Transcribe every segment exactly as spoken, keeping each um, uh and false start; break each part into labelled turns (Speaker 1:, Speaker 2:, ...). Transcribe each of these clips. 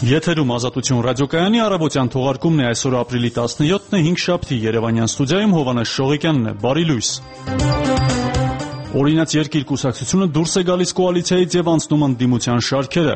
Speaker 1: Եթերում Ազատություն ռադիոկայանի առավոտյան թողարկումն է այսօր ապրիլի տասնյոթն է, հինգշաբթի Երևանյան ստուդիայում Հովհաննես Շողիկյանն է, բարի լույս։ Օրինաց երկիր կուսակցությունը դուրս է գալիս կոալիցիայից եւ անցնում ընդդիմության շարքերը։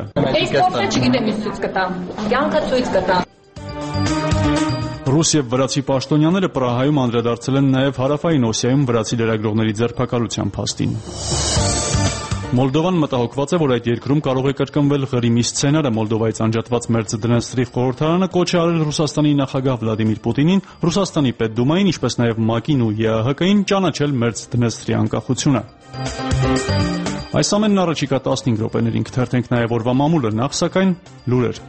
Speaker 1: Ռուս եւ վրացի պաշտոնյաները Պրահայում անդրադարձել են նաեւ Հարավային Օսիայում վրացի լրագրողների ձերբակալության փաստին։ Մոլդովան մտահոգված է, որ այդ երկրում կարող է կրկնվել Ղրիմի սցենարը։ Մոլդովայից անջատված Մերձդնեստրի խորհրդարանը կոչ է արել Ռուսաստանի նախագահ Վլադիմիր Պուտինին, Ռուսաստանի պետդումային, ինչպես նաև ՄԱԿ-ին ու Է Ա Հ Կ-ին ճանաչել Մերձդնեստրի անկախությունը։ Այս ամենն առաջիկա տասնհինգ րոպեներին կթերթենք նաև օրվա մամուլը, նախ սակայն լուրեր։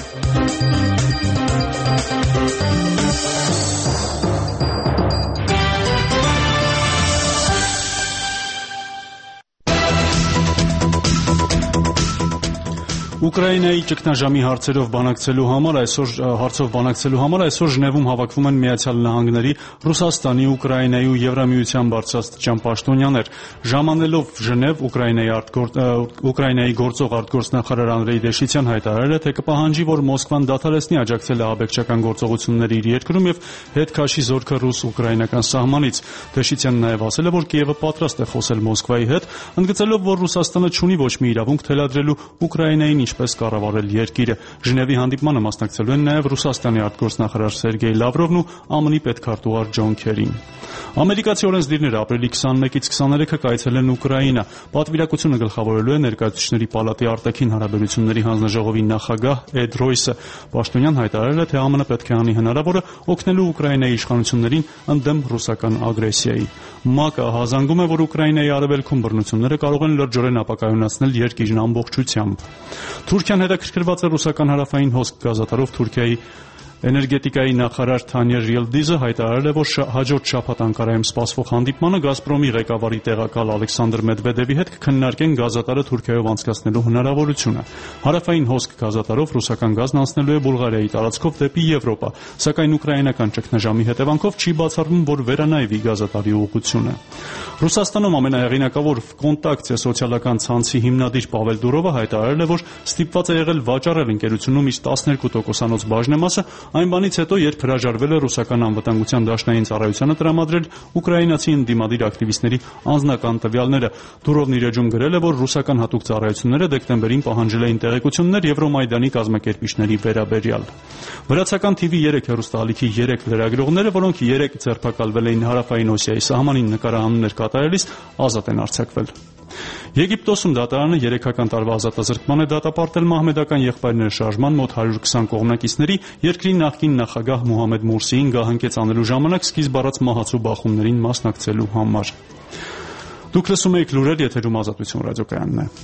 Speaker 1: Ուկրաինայի ճգնաժամի հարցերով բանակցելու համար այսօր հարցով բանակցելու համար այսօր Ժնևում հավաքվում են Միացյալ Նահանգների, Ռուսաստանի, Ուկրաինայի ու Եվրամիության բարձրաստիճան պաշտոնյաներ։ Ժամանելով Ժնև, Ուկրաինայի Ուկրաինայի գործող արտգործնախարար Անդրեյ Դեշիցյան հայտարարել է, թե կպահանջի, որ Մոսկվան դադարեցնի աջակցել ահաբեկչական գործողությունների իր երկրում եւ հետ քաշի զորքը ռուս-ուկրաինական սահմանից։ Դեշիցյանն նաեւ ասել է, որ Կիևը պատրաստ է խոսել Մոսկվայի հետ, ընդգծելով, որ Ռուսաստանը չունի ոչ մի իրավունք թելադրելու Ուկրաինային ինչպես կառավարել երկիրը։ Ժնևի հանդիպմանը մասնակցելու են նաև Ռուսաստանի արտգործնախարար Սերգեյ Լավրովն ու Ա Մ Ն-ի պետքարտուղար Ջոն Քերին։ Ամերիկացի օրենսդիրները ապրիլի քսաներկից քսաներեքը կայցելեն Ուկրաինա։ Պատվիրակությունը գլխավորելու է Ներկայացուցիչների պալատի արտաքին հարաբերությունների հանձնաժողովի նախագահ Էդ Ռոյսը։ Պաշտոնյան հայտարարել է, թե Ա Մ Ն պետք է անի հնարավորը օգնելու Ուկրաինայի իշխանություններին ընդդեմ ռուսական ագրեսիայի։ ՄԱԿ-ը հազանգում է, որ Ուկրաինայի արևելքում բռնությունները կարող են լրջորեն ապակայունացնել երկիրն ամբողջությամբ։ Թուրքիան հետաքրքրված է ռուսական հարավային հոսք գազատարով Թուրքիայի էներգետիկայի նախարար Թանյա Ռիելդիզը հայտարարել է, որ հաջորդ շաբաթ Անկարայում սպասվող հանդիպմանը Գազպրոմի ղեկավարի տեղակալ Ալեքսանդր Մեդվեդևի հետ կքննարկեն գազատարը Թուրքիայով անցկացնելու հնարավորությունը։ Հարավային հոսք գազատարով ռուսական գազն անցնելու է Բուլղարիայի տարածքով դեպի Եվրոպա, սակայն ուկրաինական ճգնաժամի հետևանքով չի բացառվում, որ վերանայվի գազատարի ուղղությունը։ Ռուսաստանում ամենահեղինակավոր Կոնտակտիա սոցիալական ցանցի հիմնադիր Պավել Դուրովը հայտարարել է, որ ստիպված է եղել վաճառել ընկերությունում իր տասներկու տոկոսանոց բաժնեմասը այն բանից հետո, երբ հրաժարվել է ռուսական անվտանգության դաշնային ծառայությանը տրամադրել ուկրաինացի ընդդիմադիր ակտիվիստների անձնական տվյալները։ Դուրովն իր էջում գրել է, որ ռուսական հատուկ ծառայությունները դեկտեմբերին պահանջել էին տեղեկություններ Եվրոմայդանի կազմակերպիչների վերաբերյալ։ Վրացական Թ V երեք հեռուստաալիքի երեք լրագրողները, որոնք երեք ձերբակալվել էին Հարավային Օսիայի սահմանին նկարահանումներ կատարելիս, ազատ են արձակվել։ Եգիպտոսում դատարանը երեքական տարվա ազատազրկման է դատապարտել մահմեդական եղբայրները շարժման մոտ հարյուր քսան կողմնակիցների երկրի նախկին նախագահ Մոհամեդ Մուրսիին գահանքեց անելու ժամանակ սկիզբ առած մահացու բախումներին մասնակցելու համար։ Դուք լսում եք լուրեր, եթերում Ազատություն ռադիոկայանն է։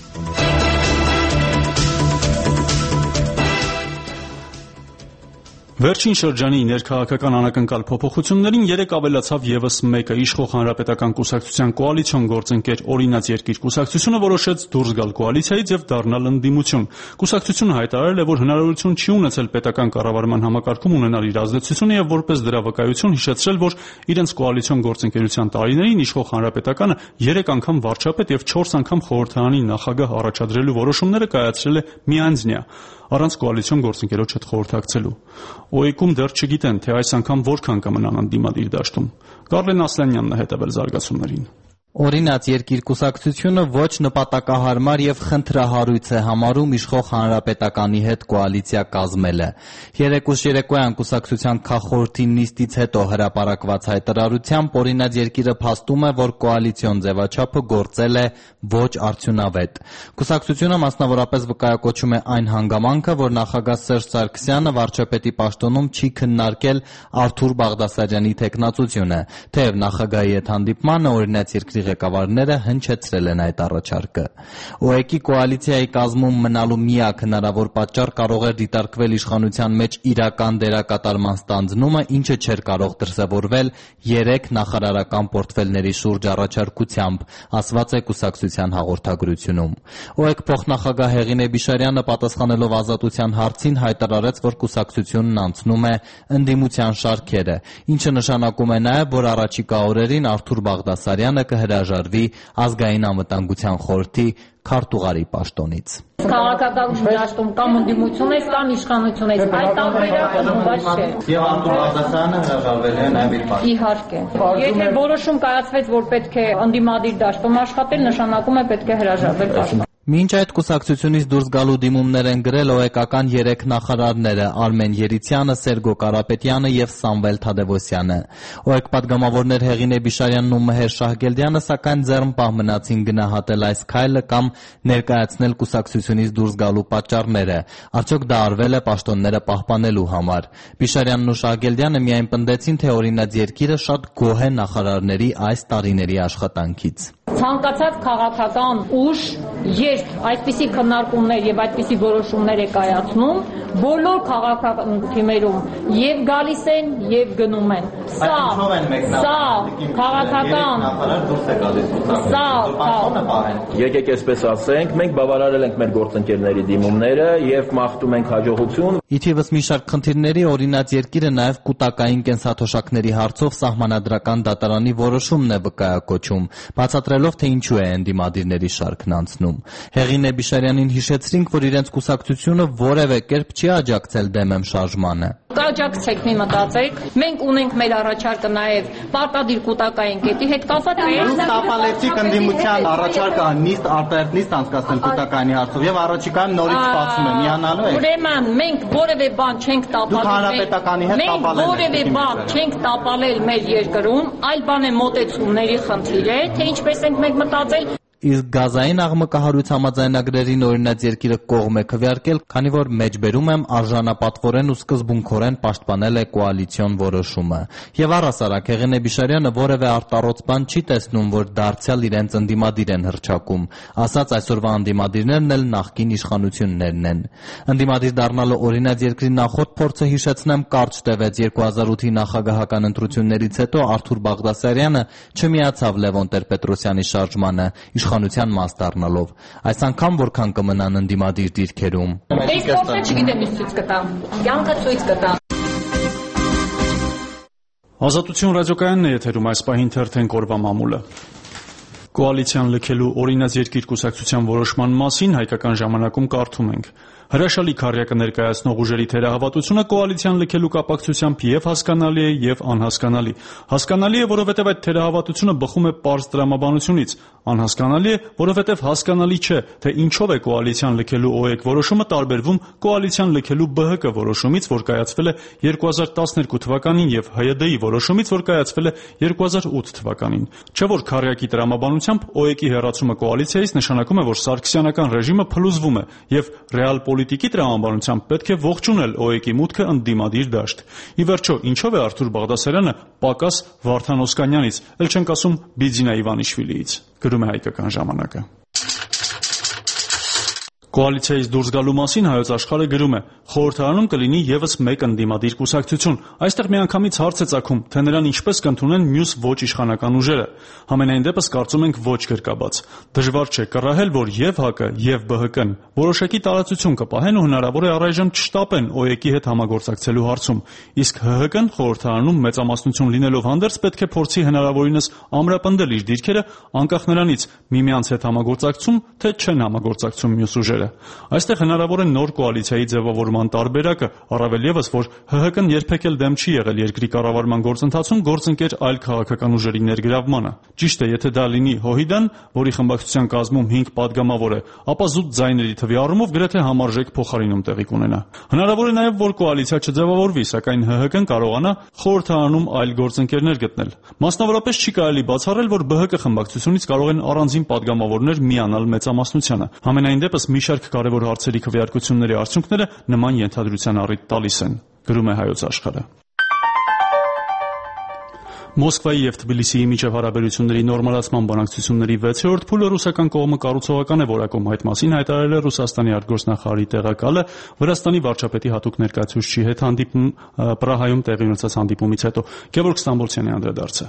Speaker 1: Վերջին շրջանի ներքաղաքական անակնկալ փոփոխություններին երեք ավելացավ եւս մեկը։ Իշխող հանրապետական կուսակցության կոալիցիոն գործընկեր Օրինաց երկիր կուսակցությունը որոշեց դուրս գալ կոալիցիայից եւ դառնալ ընդդիմություն։ Կուսակցությունը հայտարարել է, որ հնարավորություն չի ունեցել պետական կառավարման համակարգում ունենալ իր ազդեցությունը եւ որպես դրա վկայություն հիշեցրել, որ իրենց կոալիցիոն գործընկերության տարիներին իշխող հանրապետականը երեք անգամ վարչապետ եւ չորս անգամ խորհրդարանի նախագահ առաջադրելու որոշումները կայացրել է միանձնյա, առանց կոալիցիոն գործընկերոջ հետ խորհրդակցելու։ Օ Է Կ-ում դեռ չգիտեն, թե այս անգամ որքան կմնան ընդդիմադիր դաշտում։ Կարլեն Ասլանյանն է հետևել զարգացումներին։
Speaker 2: Օրինաց երկիր կուսակցությունը ոչ նպատակահարմար եւ խնդրահարույց է համարում իշխող հանրապետականի հետ կոալիցիա կազմելը։ Երեկուշ երեկոյան կուսակցության քաղխորհրդի նիստից հետո հրապարակված հայտարարությամբ Օրինաց երկիրը փաստում է, որ կոալիցիոն ձևաչափը գործել է ոչ արդյունավետ։ Կուսակցությունը մասնավորապես վկայակոչում է այն հանգամանքը, որ նախագահ Սերժ Սարգսյանը վարչապետի պաշտոնում չի քննարկել Արթուր Բաղդասարյանի թեկնածությունը, թեև նախագահի հետ հանդիպմանը Օրինաց երկրի ղեկավարները հնչեցրել են այդ առաջարկը։ Օ Է Կ-ի կոալիցիայի կազմում մնալու միակ հնարավոր պատճառ կարող էր դիտարկվել իշխանության մեջ իրական դերակատարման ստանձնումը, ինչը չէր կարող դրսևորվել երեք նախարարական պորտֆելների շուրջ առաջարկությամբ, ասված է կուսակցության հաղորդագրությունում։ Օ Է Կ փոխնախագահ Հեղինե Բիշարյանը պատասխանելով Ազատության հարցին հայտարարեց, որ կուսակցությունն անցնում է ընդդիմության շարքերը, ինչը նշանակում է նաև, որ առաջիկա օրերին Արթուր Բաղդասարյանը կհրաժարվի հրաժարվի ազգային անվտանգության խորհրդի քարտուղարի պաշտոնից։
Speaker 3: Քաղաքական դաշտում կամ ընդդիմություն ես կամ իշխանություն ես, այդ տարբերակը նույնպես չէ։
Speaker 2: Եվ Արտուր Բաղդասարյանը հրաժարվել է նաև իր պաշտոնից։
Speaker 3: Իհարկե։ Եթե որոշում կայացվեց, որ պետք է ընդդիմադիր դաշտում աշխատել, նշանակում է պետք է հրաժարվել պաշտոնից։
Speaker 2: Մինչ այդ կուսակցությունից դուրս գալու դիմումներ են գրել օեկական երեք նախարարները՝ Արմեն Երիցյանը, Սերգո Կարապետյանը եւ Սամվել Թադևոսյանը։ Օեկ պատգամավորներ Հեղինե Բիշարյանն ու Մհեր Շահգելդյանը սակայն ձեռնպահ մնացին գնահատել այս քայլը կամ ներկայացնել կուսակցությունից դուրս գալու պատճառները։ Արդյոք դա արվել է պաշտոնները պահպանելու համար։ Բիշարյանն ու Շահգելդյանը միայն պնդեցին, թե օրինաց երկիրը շատ գոհ է նախարարների այս տարիների աշխատանքից։
Speaker 3: Ցանկացած քաղաքական ուժ, երբ այսպիսի քննարկումներ եւ այդպիսի որոշումներ է կայացնում, բոլոր քաղաքական թիմերում եւ գալիս են եւ գնում են։ Սա սա քաղաքական սա
Speaker 4: Եկեք այսպես ասենք, մենք բավարարել ենք մեր գործընկերների դիմումները եւ մաղթում ենք հաջողություն։
Speaker 2: Ի թիվս մի շարք խնդիրների օրինաց երկիրը նաև կուտակային կենսաթոշակների հարցով սահմանադրական դատարանի որոշումն է վկայակոչում, բացատրելով, թե ինչու է ընդդիմադիրների շարքն անցնում։ Հեղինե Բիշարյանին հիշեցրինք, որ իրենց կուսակցությունը որևէ կերպ չի աջակցել դեմ շարժմանը։
Speaker 3: Կաջակցեք, մի մտածեք, մենք ունենք մեր առաջարկը նաև պարտադիր կուտակային կետի հետ կապված։
Speaker 2: Տապալեցիք ընդդիմության առաջարկը նիստ արտահերտ նիստ անցկացնել կուտակայինի հարցով եւ առաջիկայում նորից սպասում է միանալու է։
Speaker 3: Ուրեմն մենք որևէ բան չենք տապալել։ Մենք որևէ բան չենք տապալել մեր երկրում, այլ բան է մոտեցումների խնդիր է, թե ինչպես ենք մենք մտածել։
Speaker 2: Իսկ գազային աղմկահարույց համաձայնագրերին օրինաց երկիրը կողմ է քվեարկել, քանի որ մեջբերում եմ արժանապատվորեն ու սկզբունքորեն պաշտպանել է կոալիցիոն որոշումը։ Եվ առհասարակ Հեղինե Բիշարյանը որևէ արտառոց բան չի տեսնում, որ դարձյալ իրենց ընդդիմադիր են հռչակում, ասած այսօրվա ընդդիմադիրներն էլ նախկին իշխանություններն են։ Ընդդիմադիր դառնալու օրինաց երկրի նախորդ փորձը, հիշեցնեմ, կարճ տևեց երկու հազար ութի նախագահական ընտրություններից հետո Արտուր Բաղդասարյանը չմիացավ Լևոն Տեր-Պետրոսյանի շարժմանը, իշխանության մաս դառնալով։ Այս անգամ որքան կմնան ընդդիմադիր դիրքերում։
Speaker 3: Այս փորձը չգիտեմ ինչ ցույց կտա։ Կյանքը ցույց կտա։
Speaker 1: Ազատություն ռադիոկայանն է եթերում, այս պահին թերթենք օրվա մամուլը։ Կոալիցիան լքելու օրինաց երկիր կուսակցության որոշման մասին հայկական ժամանակում կարդում ենք։ Հրաշալի քառյակը ներկայացնող ուժերի թերահավատությունը կոալիցիան լքելու կապակցությամբ եւ հասկանալի է եւ անհասկանալի։ Հասկանալի է, որովհետեւ այդ թերահավատությունը բխում է պարզ տրամաբանությունից։ Անհասկանալի է, որովհետեւ հասկանալի չէ, թե ինչով է կոալիցիան լքելու ՕԵԿ որոշումը տարբերվում կոալիցիան լքելու ԲՀԿ որոշումից, որ կայացվել է երկու հազար տասներկու թվականին եւ ՀՅԴ-ի որոշումից, որ կայացվել է երկու հազար ութ թվականին։ Չէ՞ որ քառյակի տրամաբանությամբ ՕԵԿ-ի հեռացումը կոալիցիայից նշանակում է, որ սարգսյանական ռեժիմը փլուզվում է եւ ռեալ պոլիտիկի տրամաբանությամբ պետք է ողջունել ՕԵԿ-ի մուտքը ընդդիմադիր դաշտ։ Ի վերջո, ինչով է Արտուր Բաղդասարյանը պակաս Վարդան Օսկանյանից, ել չենք ասում Բիձինա Իվանիշվիլիից, գրում է հայկական ժամանակը։ Կոալիցիայից դուրս գալու մասին Հայոց Աշխարհը գրում է. խորհրդարանում կլինի եւս մեկ ընդդիմադիր կուսակցություն։ Այստեղ միանգամից հարց է ծագում, թե նրան ինչպես կընդունեն մյուս ոչ իշխանական ուժերը։ Համենայն դեպս կարծում ենք ոչ գրկաբաց։ Դժվար չէ կռահել, որ եւ ՀԱԿ-ը եւ ԲՀԿ-ն որոշակի տարածություն կպահեն ու հնարավոր է առայժմ չշտապեն ՕԵԿ-ի հետ համագործակցելու հարցում։ Իսկ ՀՀԿ-ն խորհրդարանում մեծամասնություն լինելով հանդերձ պետք է փորձի հնարավորինս ամրապնդել իր դիրքերը անկախ նրանից միմյանց հետ համագործակցում թե չեն համագործակցում մյուս ուժերը։ Այստեղ հնարավոր է նոր կոալիցիայի ձևավորման տարբերակը, առավել ևս, որ ՀՀԿ-ն երբեք էլ դեմ չի եղել երկրի կառավարման գործընթացում գործընկեր այլ քաղաքական ուժերի ներգրավմանը։ Ճիշտ է, եթե դա լինի ՀՅԴ-ն, որի խմբակցության կազմում հինգ падգամավոր է, ապա զուտ ձայների թվի առումով գրեթե համարժեք փոխարինում տեղի կունենա։ Հնարավոր է նաև, որ կոալիցիա չձևավորվի, սակայն ՀՀԿ-ն կարողանա խորհրդարանում այլ գործընկերներ գտնել։ Մասնավորապես չի կարելի բացառել, որ ԲՀԿ խմբակցությունից կարող են առանձին падգամավորներ միանալ մեծամասնությանը։ Համենայն դեպս մի շարք կարևոր հարցերի քվեարկությունների արդյունքները նման ենթադրության առիթ տալիս են, գրում է Հայոց Աշխարհը։ Մոսկվայի եւ Թբիլիսիի միջև հարաբերությունների նորմալացման բանակցությունների վեցերորդ փուլը ռուսական կողմը կառուցողական է որակում, այդ մասին հայտարարել է Ռուսաստանի արտգործնախարարի տեղակալը Վրաստանի վարչապետի հատուկ ներկայացուցչի հետ հանդիպում Պրահայում տեղի ունեցած հանդիպումից հետո։ Գևորգ Ստամբոլցյանի անդրադարձը։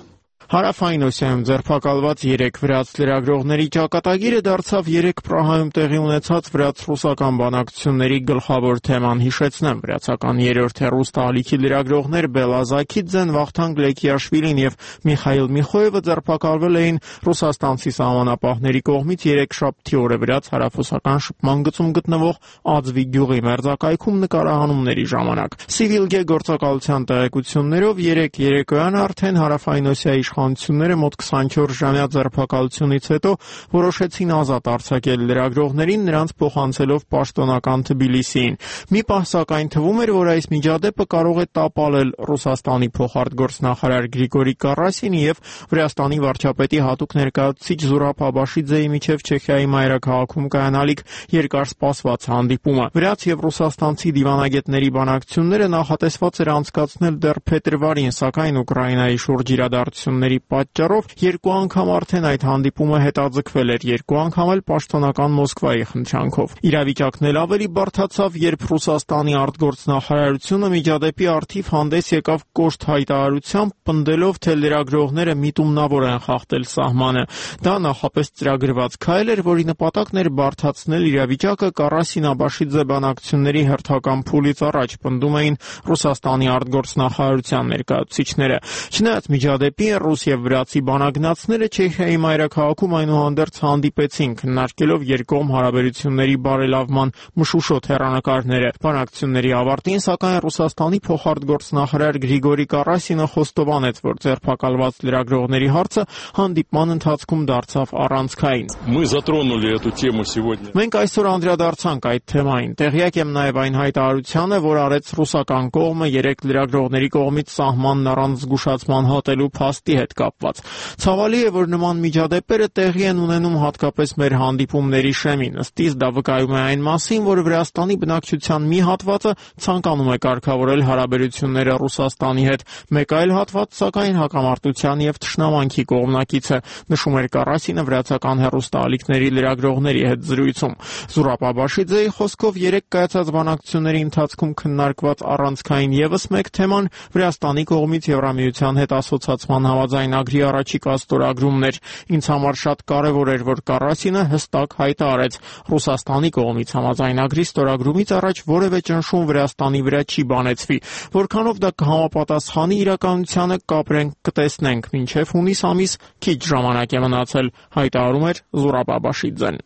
Speaker 5: Հարավային Օսիայում ձերբակալված երեք վրաց լրագրողների ճակատագիրը դարձավ երեք Պրահայում տեղի ունեցած վրաց-ռուսական բանակցությունների գլխավոր թեման։ Հիշեցնեմ, վրացական երրորդ հեռուստաալիքի լրագրողներ Բելազաքիձեն, Վախթանգ Լեկիաշվիլին եւ Միխայիլ Միխոևը ձերբակալվել էին ռուսաստանցի սահմանապահների կողմից երեքշաբթի օրը վրաց հարավոսական շփման գծում գտնվող Ածվի գյուղի մերձակայքում նկարահանումների ժամանակ։ Սիվիլգե գործակալության տեղեկություններով երեք երեկոյան արդեն Հարավային Օսիայի իշխանությունները մոտ քսանչորս ժամյա ձերբակալությունից հետո որոշեցին ազատ արձակել լրագրողներին, նրանց փոխանցելով պաշտոնական Թբիլիսիին։ Մի պահ սակայն թվում էր, որ այս միջադեպը կարող է տապալել Ռուսաստանի փոխարտգործնախարար Գրիգորի Կարասինի եւ Վրաստանի վարչապետի հատուկ ներկայացուցիչ Զուրաբ Աբաշիձեի միջև Չեխիայի մայրաքաղաքում կայանալիք երկար սպասված հանդիպումը։ Վրաց եւ ռուսաստանցի դիվանագետների բանակցությունները նախատեսված էր անցկացնել դեռ փետրվարին, սակայն Ուկրաինայի շուրջ իրադարձությունների պատճառով երկու անգամ արդեն այդ հանդիպումը հետաձգվել էր, երկու անգամ էլ պաշտոնական Մոսկվայի խնդրանքով։ Իրավիճակն էլ ավելի բարդացավ, երբ Ռուսաստանի արտգործնախարարությունը միջադեպի առթիվ հանդես եկավ կոշտ հայտարարությամբ, պնդելով, թե լրագրողները միտումնավոր են խախտել սահմանը։ Դա նախապես ծրագրված քայլ էր, որի նպատակն էր բարդացնել իրավիճակը Կարասին-Աբաշիձե բանակցությունների հերթական փուլից առաջ, պնդում էին Ռուսաստանի արտգործնախարարության ներկայացուցիչները։ Չնայած միջադեպի ռուս եւ վրացի բանագնացները Չեխիայի մայրաքաղաքում այնուհանդերձ հանդիպեցին, քննարկելով երկկողմ հարաբերությունների բարելավման մշուշոտ հեռանկարները։ Բանակցությունների ավարտին, սակայն Ռուսաստանի փոխարտգործնախարար Գրիգորի Կարասինը խոստովանեց, որ ձերբակալված լրագրողների հարցը հանդիպման ընթացքում դարձավ առանցքային։ Մենք այսօր անդրադարձանք այդ թեմային։ Տեղյակ եմ նաև այն հայտարարությանը, որ արեց ռուսական կողմը երեք լրագրողների կողմից սահմանն առանց զգուշացման հատելու փաստի հետ կապված։ Ցավալի է, որ նման միջադեպերը տեղի են ունենում հատկապես մեր հանդիպումների շեմին։ Ըստ իս դա վկայում է այն մասին, որ Վրաստանի բնակչության մի հատվածը ցանկանում է կարգավորել հարաբերությունները Ռուսաստանի հետ, մեկ այլ հատված սակայն հակամարտության եւ թշնամանքի կողմնակից է, նշում էր Կարասինը վրացական հեռուստաալիքների լրագրողների հետ զրույցում։ Զուրաբ Աբաշիձեի խոսքով երեք կայացած բանակցությունների ընթացքում քննարկված առանցքային եւս մեկ թեման Վրաստանի կողմից Եվրամիության հետ ասոցիացման համաձայնագրի առաջիկա ստորագրումն էր։ Ինձ համար շատ կարևոր էր, որ Կարասինը հստակ հայտարարեց. Ռուսաստանի կողմից համաձայնագրի ստորագրումից առաջ որևէ ճնշում Վրաստանի վրա չի բանեցվի։ Որքանով դա կհամապատասխանի իրականությանը, կապրենք, կտեսնենք, մինչև հունիս ամիս քիչ ժամանակ է մնացել, հայտարարում էր Զուրաբ Աբաշիձեն։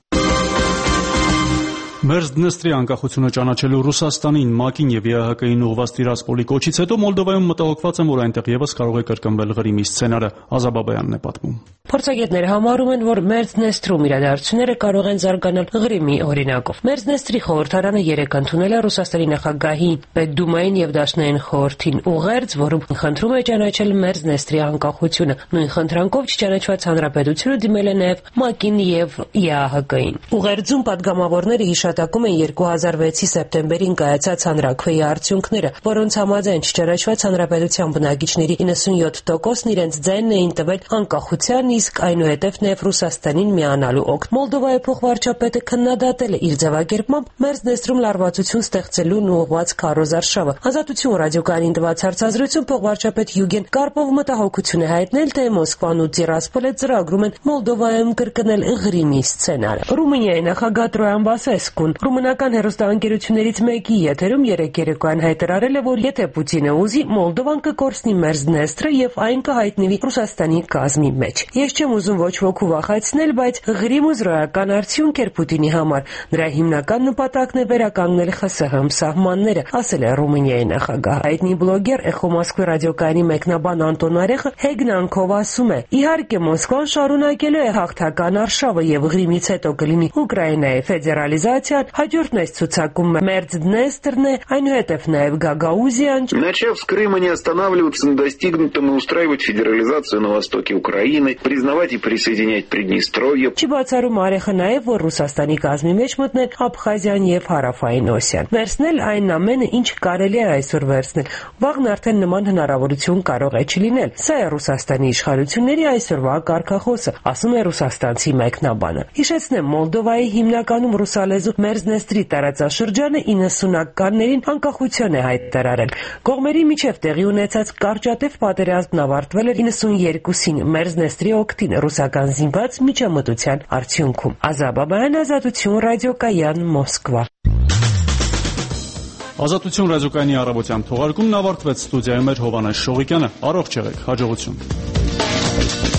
Speaker 1: Մերձդնեստրի անկախությունը ճանաչելու Ռուսաստանին, ՄԱԿ-ին եւ ԵԱՀԿ-ին ուղղված Տիրասպոլի կոչից հետո Մոլդովայում մտահոգված են, որ այնտեղ եւս կարող է կրկնվել Ղրիմի սցենարը։ Ազաբաբայանն է պատմում։
Speaker 6: Փորձագետները համարում են, որ Մերձդնեստրում իրադարձությունները կարող են զարգանալ Ղրիմի օրինակով։ Մերձդնեստրի խորհրդարանը երեկ ընդունել է Ռուսաստանի նախագահի, Պետդումային եւ Դաշնային խորհրդին ուղերձ, որում խնդրում է ճանաչել Մերձդնեստրի անկախությունը։ Նույն խնդրանքով չճանաչված հանրապետությունը դիմել է նաեւ ՄԱԿ-ին եւ ԵԱՀԿ-ին։ Ուղերձում պատգամավորները հիշատակում են երկու հազար վեցի սեպտեմբերին կայացած հանրաքվեի արդյունքները, որոնց համաձայն չճանաչված հանրապետության բնակիչների իննսունյոթ տոկոսն իրենց ձայնն էին տվել անկախության, իսկ այնուհետև նաև Ռուսաստանին միանալու օգտ։ Մոլդովայի փոխվարչապետը քննադատել է իր ձևակերպմամբ Մերձդնեստրում լարվածություն ստեղծելուն ուղղված քարոզարշավը։ Ազատություն ռադիոկայանին տված հարցազրույցում փոխվարչապետ Յուգեն Կարպովը մտահոգություն է հայտնել, թե Մոսկվան ու Տիրասպոլը ծրագրում են Մոլդովայում կրկնել Ղրիմի սցենարը։ Ռումինիայի նախագահ Տրոյան Բասեսկուն ռումինական հեռուստաընկերություններից մեկի եթերում երեկ երեկոյան հայտարարել է, որ եթե Պուտինը ուզի, Մոլդովան կկորցնի Մերձդնեստրը եւ այն կհայտնվի Ռուսաստանի կազմի մեջ։ Ես չեմ ուզում ոչ ոքի վախեցնել, բայց Ղրիմը զրոյական արդյունք էր Պուտինի համար։ Նրա հիմնական նպատակն է վերականգնել ԽՍՀՄ սահմանները, ասել է Ռումինիայի նախագահ։ Հայտնի բլոգեր Էխո Մոսկվի ռադիոկայանի մեկնաբան Անտոն Արեխը հեգնանքով ասում է. Իհարկե Մոսկվան շարունակելու է հաղթական արշավը եւ Ղրիմից հետո կլինի Ուկրաինայի ֆեդերալիզացիան, հաջորդն է ցուցակում Մերձդնեստրն է, այնուհետև նաեւ Գագաուզիան։
Speaker 7: Начав с Крыма не останавливаться на достигнутом и устраивать федерализацию на востоке Украины, признавать и присоединять Приднестровье.
Speaker 6: Չբացառում Արեխը նաև, որ Ռուսաստանի կազմի մեջ մտնել Աբխազիան եւ Հարավային Օսիան։ Վերցնել այն ամենը, ինչ կարելի է այսօր վերցնել։ Վաղն արդեն նման հնարավորություն կարող է չլինել։ Սա է Ռուսաստանի իշխանությունների այսօրվա կարգախոսը, ասում է ռուսաստանցի մեկնաբանը։ Հիշեցնեմ, Մոլդովայի հիմնականում ռուսալեզու Մերձնեստրի տարածաշրջանը իննսունականներին անկախություն է հայտարարել։ Կողմերի միջև տեղի ունեցած կարճատև պատերազմն ավարտվել էր իննսունյերկուսին Մերձնեստրի օգտին ռուսական զինված միջամտության արդյունքում։ Ազատ Բաբայան, Ազատություն ռադիոկայան, Մոսկվա։
Speaker 1: Ազատություն ռադիոկայանի առավոտյան թողարկումն ավարտվեց։ Ստուդիայում էր Հովանես Շողիկյանը։ Առողջ եղեք, հաջողություն։